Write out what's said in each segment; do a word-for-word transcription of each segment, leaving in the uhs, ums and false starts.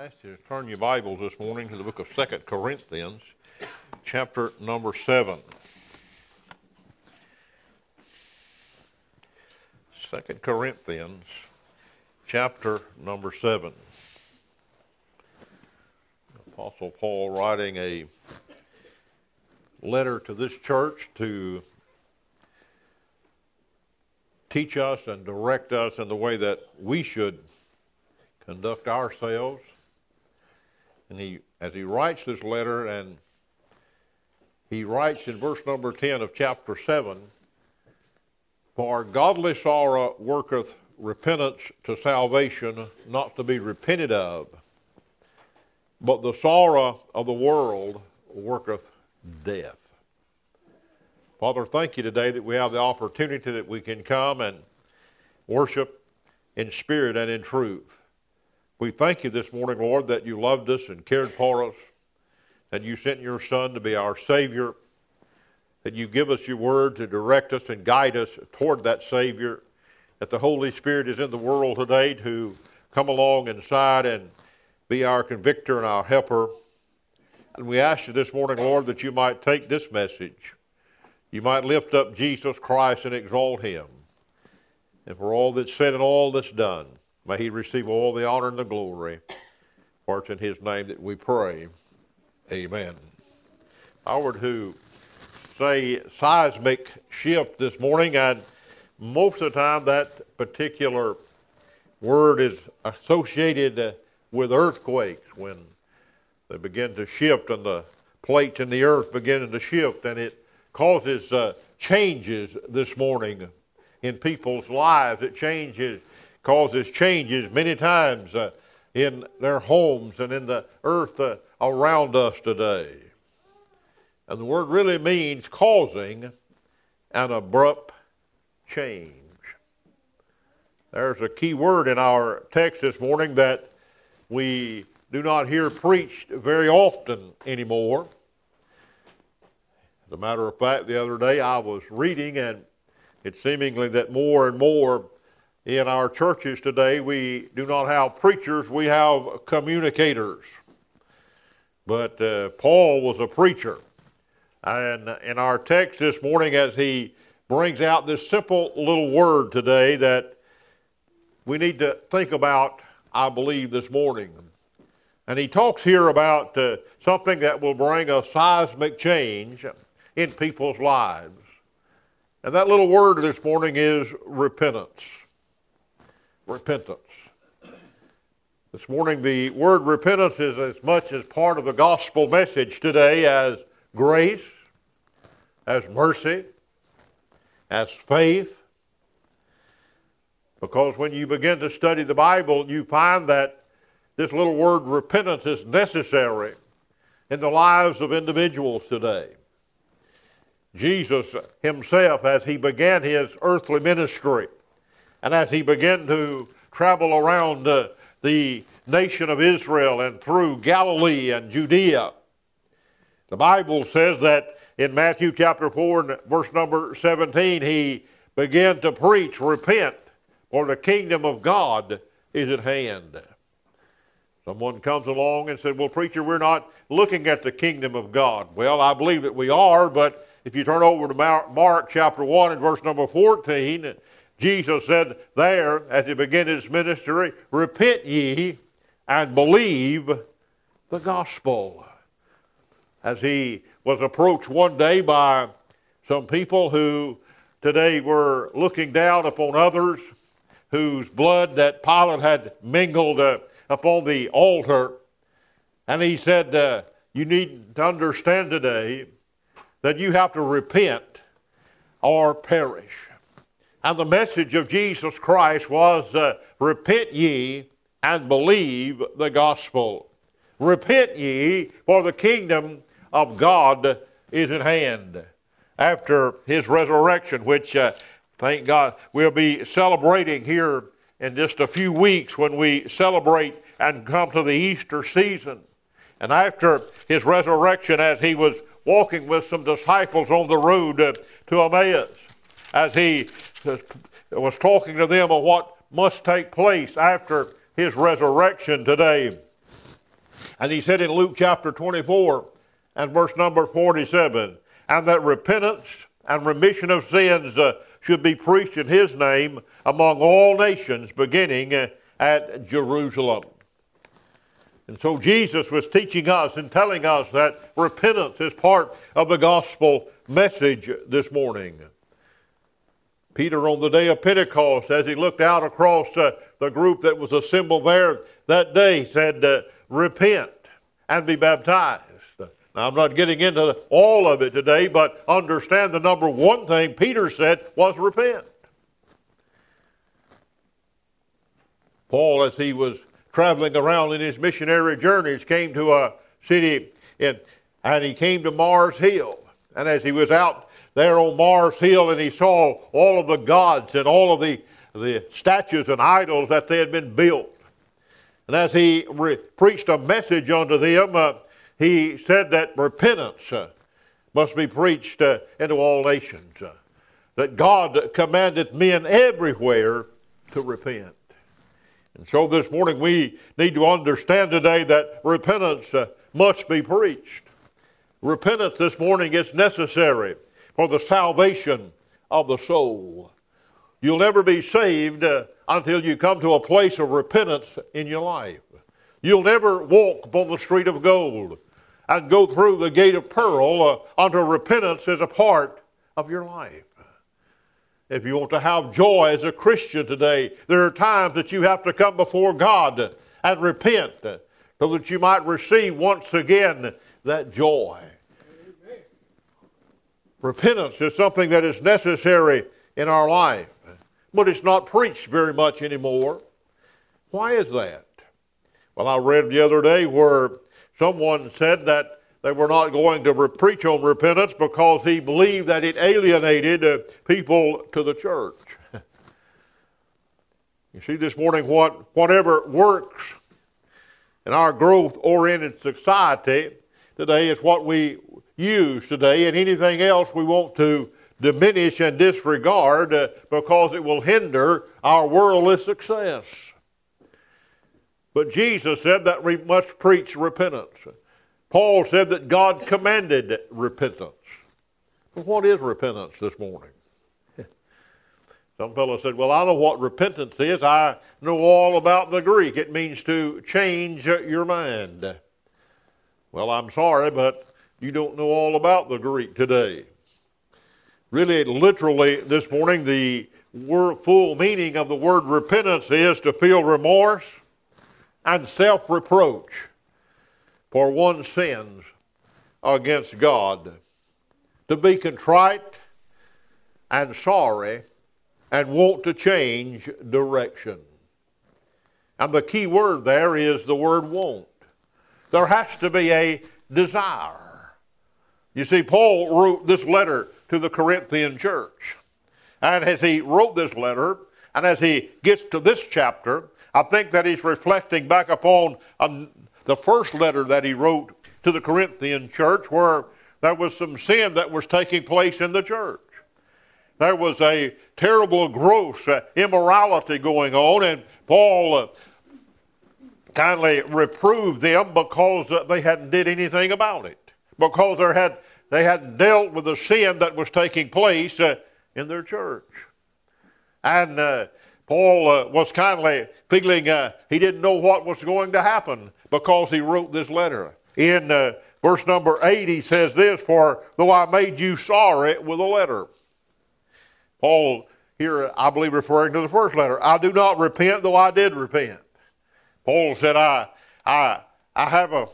I ask you to turn your Bibles this morning to the book of Second Corinthians, chapter number seven. Second Corinthians, chapter number seven. Apostle Paul writing a letter to this church to teach us and direct us in the way that we should conduct ourselves. And he, as he writes this letter, and he writes in verse number ten of chapter seven, "For godly sorrow worketh repentance to salvation, not to be repented of. But the sorrow of the world worketh death." Father, thank you today that we have the opportunity that we can come and worship in spirit and in truth. We thank you this morning, Lord, that you loved us and cared for us, that you sent your Son to be our Savior, that you give us your word to direct us and guide us toward that Savior, that the Holy Spirit is in the world today to come along inside and be our convictor and our helper. And we ask you this morning, Lord, that you might take this message, you might lift up Jesus Christ and exalt him. And for all that's said and all that's done, may he receive all the honor and the glory. For it's in his name that we pray. Amen. I were to say seismic shift this morning, and most of the time that particular word is associated with earthquakes, when they begin to shift and the plates in the earth begin to shift, and it causes uh, changes this morning in people's lives. It changes causes changes many times uh, in their homes and in the earth uh, around us today. And the word really means causing an abrupt change. There's a key word in our text this morning that we do not hear preached very often anymore. As a matter of fact, the other day I was reading, and it's seemingly that more and more in our churches today, we do not have preachers, we have communicators. But uh, Paul was a preacher. And in our text this morning, as he brings out this simple little word today that we need to think about, I believe, this morning. And he talks here about uh, something that will bring a seismic change in people's lives. And that little word this morning is repentance. Repentance. This morning the word repentance is as much as part of the gospel message today as grace, as mercy, as faith. Because when you begin to study the Bible, you find that this little word repentance is necessary in the lives of individuals today. Jesus himself, as he began his earthly ministry, and as he began to travel around uh, the nation of Israel and through Galilee and Judea, the Bible says that in Matthew chapter four and verse number seventeen, he began to preach, "Repent, for the kingdom of God is at hand." Someone comes along and said, "Well, preacher, we're not looking at the kingdom of God." Well, I believe that we are, but if you turn over to Mark chapter one and verse number fourteen, Jesus said there, as he began his ministry, "Repent ye and believe the gospel." As he was approached one day by some people who today were looking down upon others, whose blood that Pilate had mingled uh, upon the altar, and he said, uh, "You need to understand today that you have to repent or perish." And the message of Jesus Christ was, uh, "Repent ye and believe the gospel." Repent ye, for the kingdom of God is at hand. After his resurrection, which, uh, thank God, we'll be celebrating here in just a few weeks when we celebrate and come to the Easter season. And after his resurrection, as he was walking with some disciples on the road uh, to Emmaus, as he was talking to them of what must take place after his resurrection today, And he said in Luke chapter twenty-four and verse number forty-seven, and that repentance and remission of sins uh, should be preached in his name among all nations, beginning uh, at Jerusalem. And so Jesus was teaching us and telling us that repentance is part of the gospel message this morning. Peter, on the day of Pentecost, as he looked out across uh, the group that was assembled there that day, said, uh, repent and be baptized. Now, I'm not getting into all of it today, but understand the number one thing Peter said was repent. Paul, as he was traveling around in his missionary journeys, came to a city in, and he came to Mars Hill. And as he was out there on Mars Hill and he saw all of the gods and all of the, the statues and idols that they had been built. And as he re- preached a message unto them, uh, he said that repentance uh, must be preached uh, into all nations. Uh, that God commandeth men everywhere to repent. And so this morning we need to understand today that repentance uh, must be preached. Repentance this morning is necessary for the salvation of the soul. You'll never be saved uh, until you come to a place of repentance in your life. You'll never walk upon the street of gold and go through the gate of pearl uh, until repentance is a part of your life. If you want to have joy as a Christian today, there are times that you have to come before God and repent so that you might receive once again that joy. Amen. Repentance is something that is necessary in our life, but it's not preached very much anymore. Why is that? Well, I read the other day where someone said that they were not going to re- preach on repentance because he believed that it alienated uh, people to the church. You see, this morning, what whatever works in our growth-oriented society today is what we use today, and anything else we want to diminish and disregard uh, because it will hinder our worldly success. But Jesus said that we must preach repentance. Paul said that God commanded repentance. Well, what is repentance this morning? Some fellow said, well, I know what repentance is. I know all about the Greek. It means to change your mind. Well, I'm sorry, but you don't know all about the Greek today. Really, literally, this morning, the word, full meaning of the word repentance is to feel remorse and self-reproach for one's sins against God, to be contrite and sorry and want to change direction. And the key word there is the word want. There has to be a desire. You see, Paul wrote this letter to the Corinthian church. And as he wrote this letter, and as he gets to this chapter, I think that he's reflecting back upon um, the first letter that he wrote to the Corinthian church, where there was some sin that was taking place in the church. There was a terrible, gross uh, immorality going on, and Paul uh, kindly reproved them because uh, they hadn't did anything about it, because there had they hadn't dealt with the sin that was taking place uh, in their church. And uh, Paul uh, was kindly feeling uh, he didn't know what was going to happen because he wrote this letter. In uh, verse number eight, he says this, for though I made you sorry with a letter. Paul here, I believe, referring to the first letter. I do not repent, though I did repent. Paul said, I, I, I have a,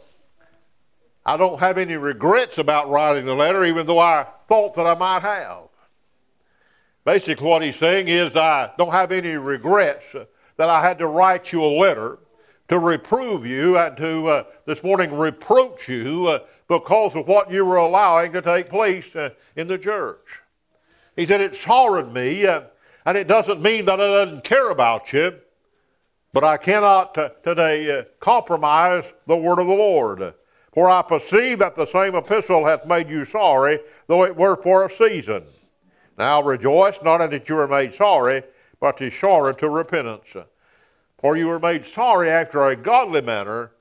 I don't have any regrets about writing the letter, even though I thought that I might have. Basically, what he's saying is, I don't have any regrets that I had to write you a letter to reprove you and to uh, this morning reproach you uh, because of what you were allowing to take place uh, in the church. He said, it sorrowed me, uh, and it doesn't mean that I didn't care about you, but I cannot uh, today uh, compromise the word of the Lord. For I perceive that the same epistle hath made you sorry, though it were for a season. Now rejoice, not that you were made sorry, but to sorrow to repentance. For you were made sorry after a godly manner,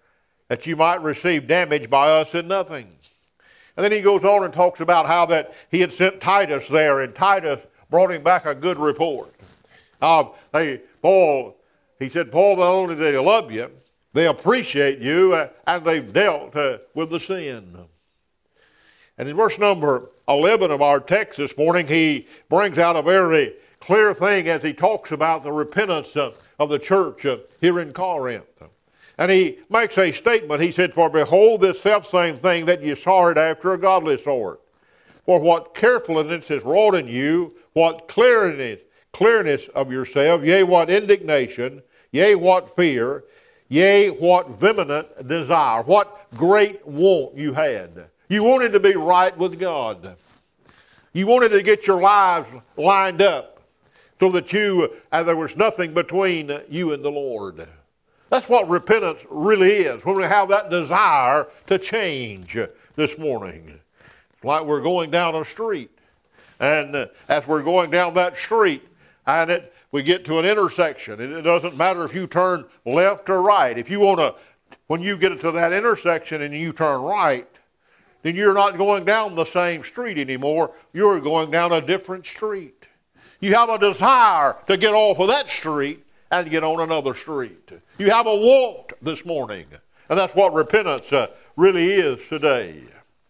that you might receive damage by us in nothing. And then he goes on and talks about how that he had sent Titus there, and Titus brought him back a good report. Uh, they, Paul, he said, Paul, not only do they love you, they appreciate you, uh, and they've dealt uh, with the sin. And in verse number eleven of our text this morning, he brings out a very clear thing as he talks about the repentance uh, of the church uh, here in Corinth. And he makes a statement. He said, for behold, this selfsame thing that ye sought after a godly sort. For what carefulness is wrought in you, what clearness, clearness of yourself, yea, what indignation, yea, what fear, yea, what vehement desire, what great want you had. You wanted to be right with God. You wanted to get your lives lined up so that you, and there was nothing between you and the Lord. That's what repentance really is, when we have that desire to change this morning. It's like we're going down a street, and uh, as we're going down that street, and it, we get to an intersection. It, it doesn't matter if you turn left or right. If you want to, when you get to that intersection and you turn right, then you're not going down the same street anymore. You're going down a different street. You have a desire to get off of that street and get on another street. You have a want this morning. And that's what repentance uh, really is today.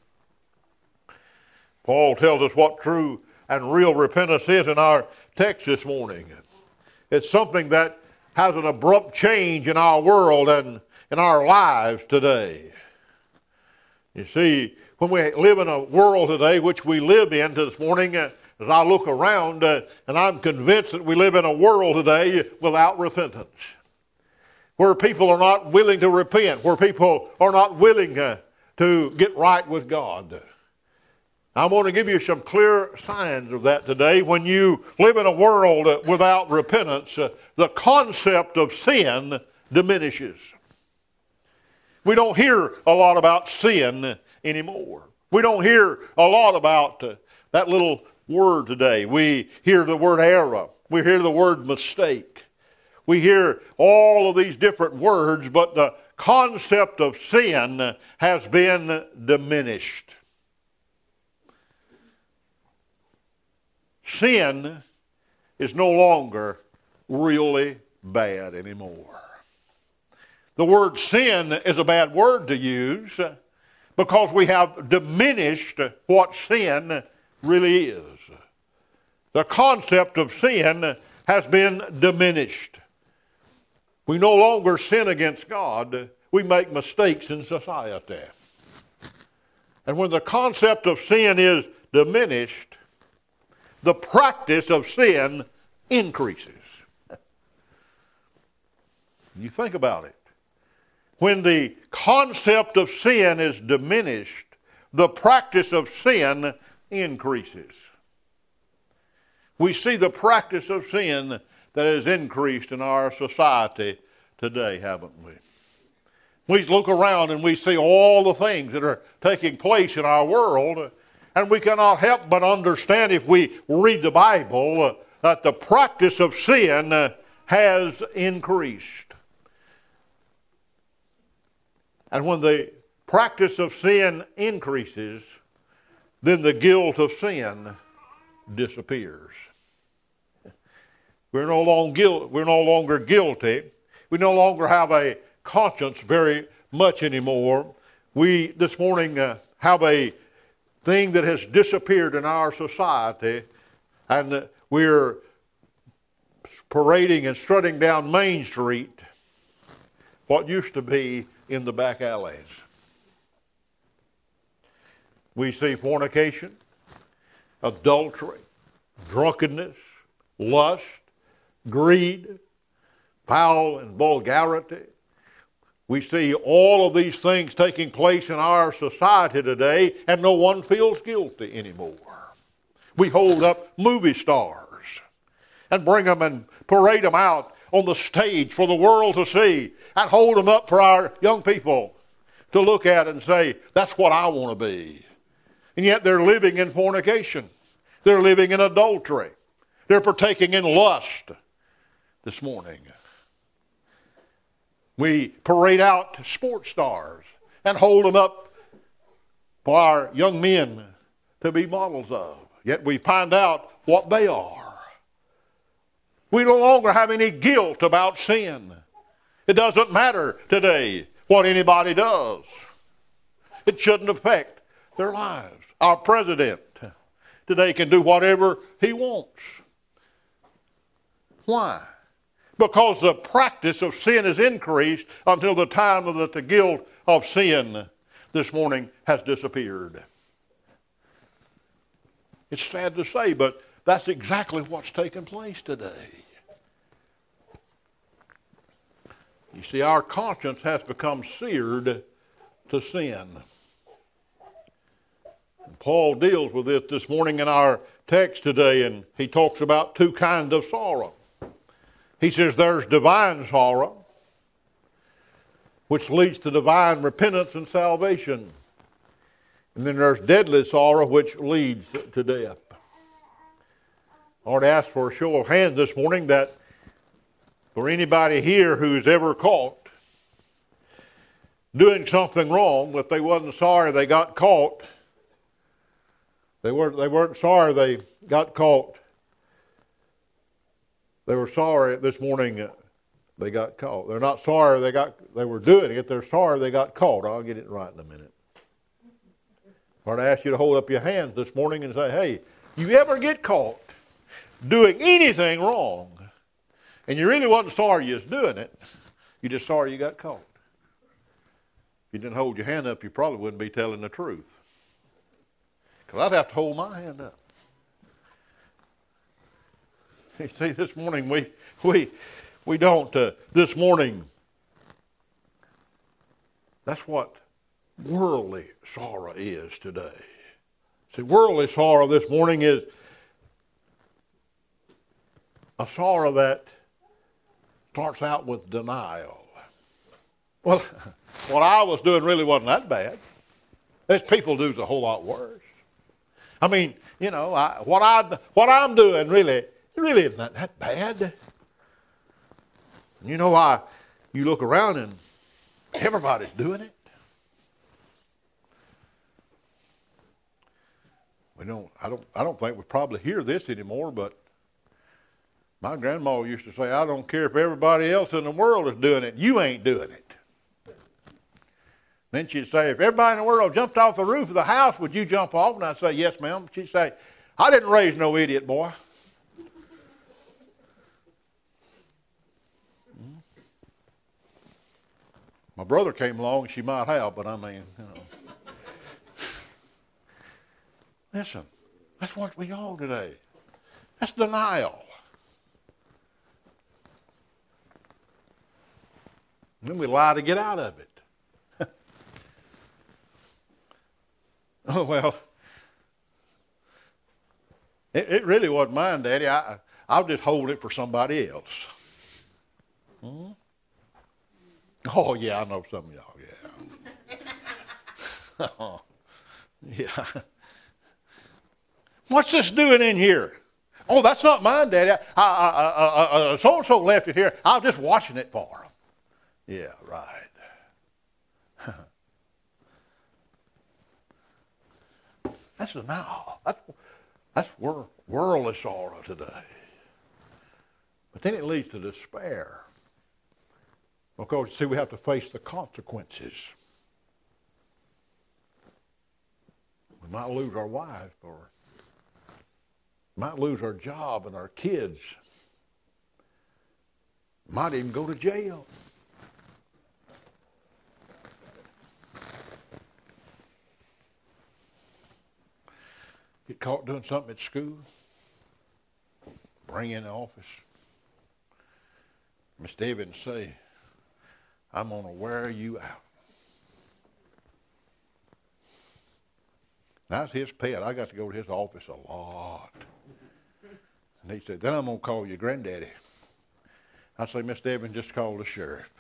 Paul tells us what true and real repentance is in our text this morning. It's something that has an abrupt change in our world and in our lives today. You see, when we live in a world today, which we live in this morning, uh, as I look around, uh, and I'm convinced that we live in a world today without repentance, where people are not willing to repent, where people are not willing uh, to get right with God. I want to give you some clear signs of that today. When you live in a world uh, without repentance, uh, the concept of sin diminishes. We don't hear a lot about sin anymore. We don't hear a lot about uh, that little word today. We hear the word error. We hear the word mistake. We hear all of these different words, but the concept of sin has been diminished. Sin is no longer really bad anymore. The word sin is a bad word to use because we have diminished what sin really is. The concept of sin has been diminished. We no longer sin against God. We make mistakes in society. And when the concept of sin is diminished, the practice of sin increases. You think about it. When the concept of sin is diminished, the practice of sin increases. We see the practice of sin that has increased in our society today, haven't we? We look around and we see all the things that are taking place in our world, and we cannot help but understand, if we read the Bible, that the practice of sin has increased. And when the practice of sin increases, then the guilt of sin disappears. We're no longer guilt, we're no longer guilty. We no longer have a conscience very much anymore. We this morning uh, have a thing that has disappeared in our society, and uh, we're parading and strutting down Main Street what used to be in the back alleys. We see fornication, adultery, drunkenness, lust, greed, foul and vulgarity. We see all of these things taking place in our society today, and no one feels guilty anymore. We hold up movie stars and bring them and parade them out on the stage for the world to see, and hold them up for our young people to look at and say, that's what I want to be. And yet they're living in fornication. They're living in adultery. They're partaking in lust this morning. We parade out sports stars and hold them up for our young men to be models of. Yet we find out what they are. We no longer have any guilt about sin. It doesn't matter today what anybody does. It shouldn't affect their lives. Our president today can do whatever he wants. Why? Because the practice of sin has increased until the time that the guilt of sin this morning has disappeared. It's sad to say, but that's exactly what's taken place today. You see, our conscience has become seared to sin. And Paul deals with it this morning in our text today, and he talks about two kinds of sorrow. He says there's divine sorrow, which leads to divine repentance and salvation. And then there's deadly sorrow, which leads to death. I want to ask for a show of hands this morning that for anybody here who's ever caught doing something wrong, but they wasn't sorry they got caught. They weren't, they weren't sorry they got caught. They were sorry this morning they got caught. They're not sorry they got they were doing it. They're sorry they got caught. I'll get it right in a minute. I want to ask you to hold up your hands this morning and say, hey, you ever get caught doing anything wrong, and you really wasn't sorry you was doing it, you're just sorry you got caught. If you didn't hold your hand up, you probably wouldn't be telling the truth. Because I'd have to hold my hand up. You see, this morning we we we don't. Uh, this morning, that's what worldly sorrow is today. See, worldly sorrow this morning is a sorrow that starts out with denial. Well, what I was doing really wasn't that bad. There's people do a whole lot worse. I mean, you know, I, what I what I'm doing really. It really isn't that, that bad. You know why? You look around and everybody's doing it. We don't. I don't. I don't think we probably hear this anymore. But my grandma used to say, "I don't care if everybody else in the world is doing it. You ain't doing it." Then she'd say, "If everybody in the world jumped off the roof of the house, would you jump off?" And I'd say, "Yes, ma'am." She'd say, "I didn't raise no idiot, boy." My brother came along, she might have, but I mean, you know. Listen, that's what we all today. That's denial. And then we lie to get out of it. Oh, well, it, it really wasn't mine, Daddy. I, I'll just hold it for somebody else. Hmm? Oh, yeah, I know some of y'all, yeah. Oh, yeah. What's this doing in here? Oh, that's not mine, Daddy. I, I, I, I, I, so-and-so left it here. I was just washing it for him. Yeah, right. That's denial. That's, that's wor- worldly sorrow today. But then it leads to despair. Because, see, we have to face the consequences. We might lose our wife, or might lose our job and our kids. Might even go to jail. Get caught doing something at school. Bring in the office. Miss David say, "I'm going to wear you out." That's his pet. I got to go to his office a lot. And he said, "Then I'm going to call you Granddaddy." I say, "Miss Devin, just call the sheriff."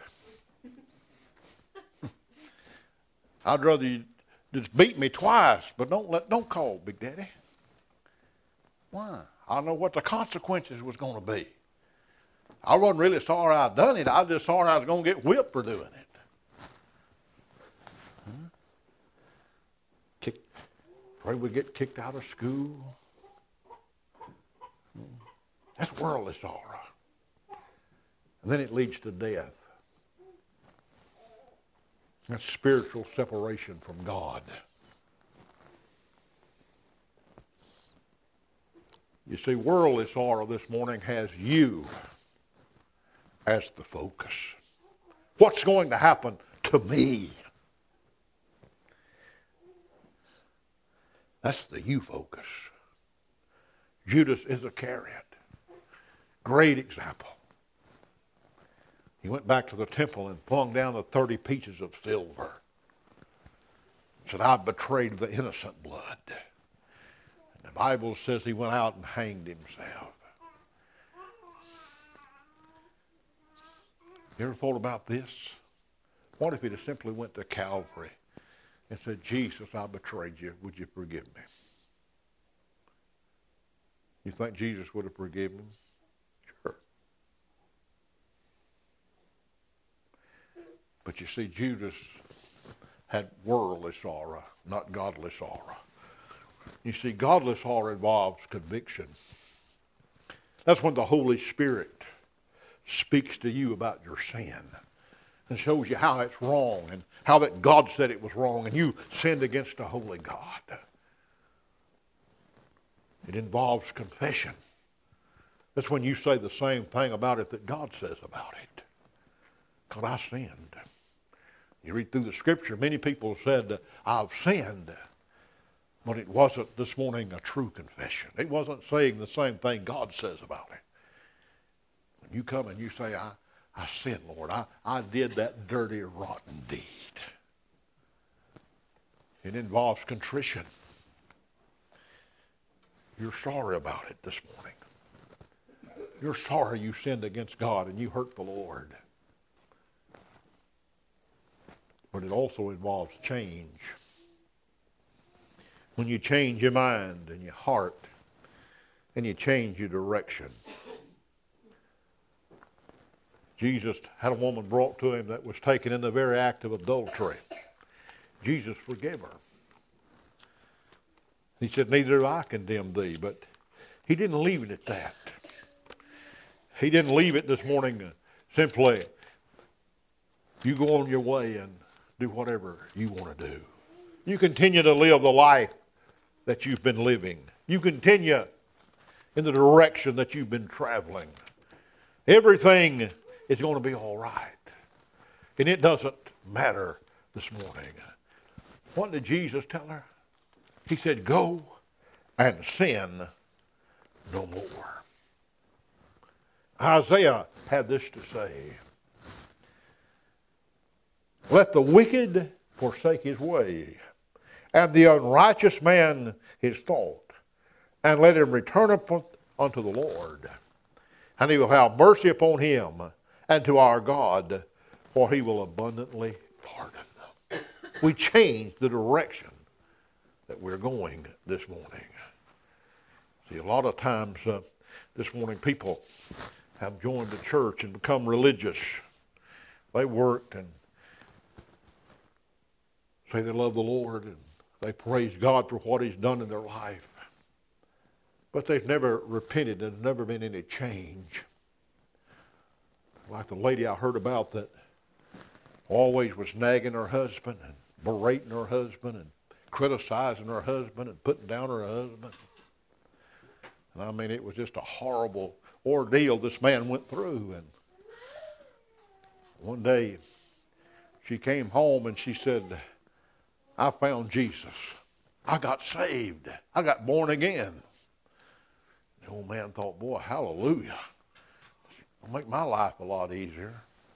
I'd rather you just beat me twice, but don't let don't call Big Daddy. Why? I know what the consequences was going to be. I wasn't really sorry I'd done it. I was just sorry I was going to get whipped for doing it. Huh? Kick, afraid we'd get kicked out of school. That's worldly sorrow. And then it leads to death. That's spiritual separation from God. You see, worldly sorrow this morning has you as the focus. What's going to happen to me? That's the you focus. Judas Iscariot. Great example. He went back to the temple and flung down the thirty pieces of silver. Said, I betrayed the innocent blood. And the Bible says he went out and hanged himself. You ever thought about this? What if he just simply went to Calvary and said, Jesus, I betrayed you. Would you forgive me? You think Jesus would have forgiven him? Sure. But you see, Judas had worldly sorrow, not godly sorrow. You see, godly sorrow involves conviction. That's when the Holy Spirit speaks to you about your sin and shows you how it's wrong and how that God said it was wrong and you sinned against a holy God. It involves confession. That's when you say the same thing about it that God says about it. Because I sinned. You read through the scripture, many people said, I've sinned. But it wasn't this morning a true confession. It wasn't saying the same thing God says about it. When you come and you say, I, I sinned, Lord. I, I did that dirty, rotten deed. It involves contrition. You're sorry about it this morning. You're sorry you sinned against God and you hurt the Lord. But it also involves change. When you change your mind and your heart and you change your direction. Jesus had a woman brought to him that was taken in the very act of adultery. Jesus forgave her. He said, neither do I condemn thee. But he didn't leave it at that. He didn't leave it this morning uh, simply, you go on your way and do whatever you want to do. You continue to live the life that you've been living. You continue in the direction that you've been traveling. Everything is going to be all right. And it doesn't matter this morning. What did Jesus tell her? He said, go and sin no more. Isaiah had this to say, let the wicked forsake his way, and the unrighteous man his thought, and let him return unto the Lord, and he will have mercy upon him and to our God, for he will abundantly pardon. We change the direction that we're going this morning. See, a lot of times uh, this morning people have joined the church and become religious. They worked and say they love the Lord and they praise God for what he's done in their life. But they've never repented. There's never been any change. Like the lady I heard about that always was nagging her husband and berating her husband and criticizing her husband and putting down her husband. And I mean, it was just a horrible ordeal this man went through. And one day she came home and she said, I found Jesus. I got saved. I got born again. The old man thought, boy, hallelujah. It'll make my life a lot easier.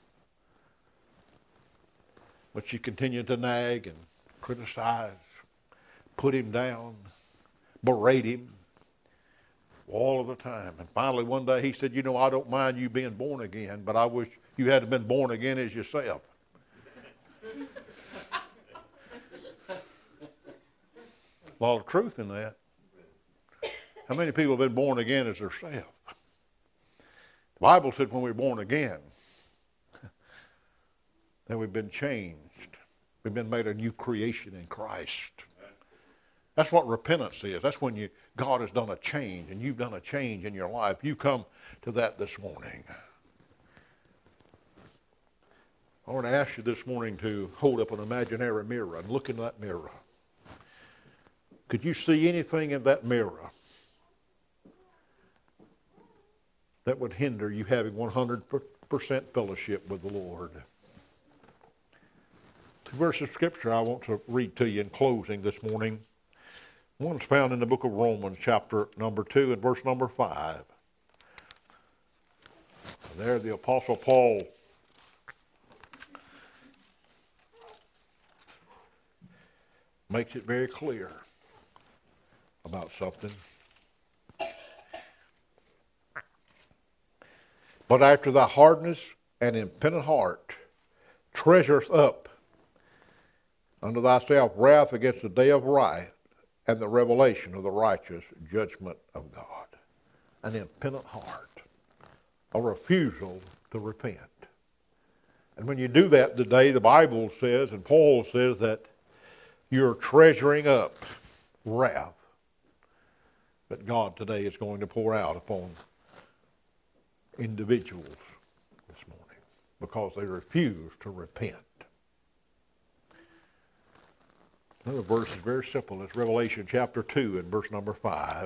But she continued to nag and criticize, put him down, berate him all of the time. And finally one day he said, you know, I don't mind you being born again, but I wish you hadn't been born again as yourself. A lot of truth in that. How many people have been born again as themselves? Bible said when we're born again, that we've been changed. We've been made a new creation in Christ. That's what repentance is. That's when you God has done a change, and you've done a change in your life. You come to that this morning. I want to ask you this morning to hold up an imaginary mirror and look in that mirror. Could you see anything in that mirror that would hinder you having one hundred percent fellowship with the Lord? Two verses of Scripture I want to read to you in closing this morning. One's found in the book of Romans, chapter number two and verse number five. And there the Apostle Paul makes it very clear about something. But after thy hardness and impenitent heart treasureth up unto thyself wrath against the day of wrath and the revelation of the righteous judgment of God. An impenitent heart. A refusal to repent. And when you do that today, the Bible says, and Paul says, that you're treasuring up wrath that God today is going to pour out upon individuals this morning because they refuse to repent. Another verse is very simple. It's Revelation chapter two and verse number five.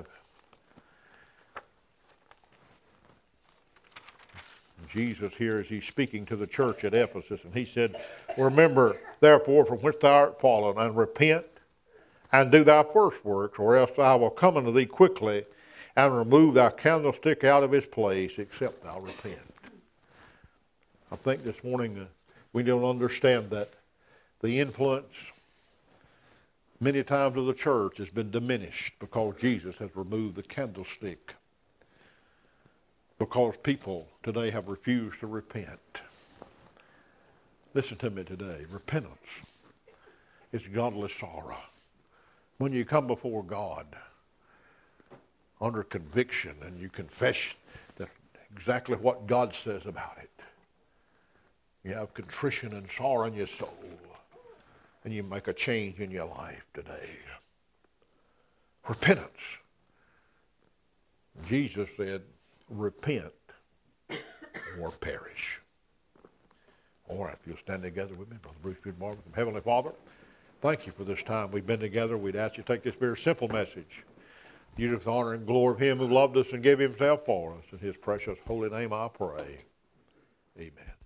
Jesus here, as he's speaking to the church at Ephesus, and he said, remember, therefore, from which thou art fallen, and repent, and do thy first works, or else I will come unto thee quickly, and remove thy candlestick out of his place, except thou repent. I think this morning uh, we don't understand that the influence many times of the church has been diminished because Jesus has removed the candlestick. Because people today have refused to repent. Listen to me today. Repentance is godless sorrow. When you come before God under conviction and you confess that exactly what God says about it, you have contrition and sorrow in your soul, and you make a change in your life today. Repentance. Jesus said, repent or perish. All right, if you'll stand together with me, Brother Bruce Good Marvin. Heavenly Father, thank you for this time we've been together. We'd ask you to take this very simple message. You to the honor and glory of him who loved us and gave himself for us. In his precious holy name I pray. Amen.